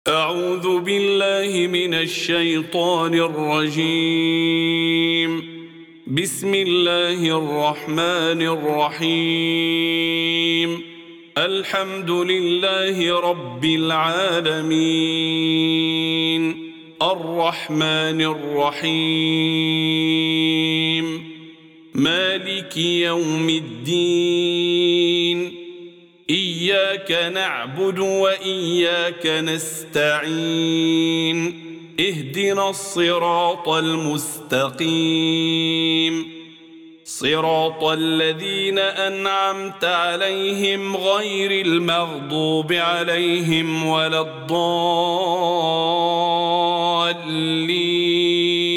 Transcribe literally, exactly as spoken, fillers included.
أعوذ بالله من الشيطان الرجيم. بسم الله الرحمن الرحيم. الحمد لله رب العالمين، الرحمن الرحيم، مالك يوم الدين. إياك نعبد وإياك نستعين. اهدنا الصراط المستقيم، صراط الذين أنعمت عليهم غير المغضوب عليهم ولا الضالين.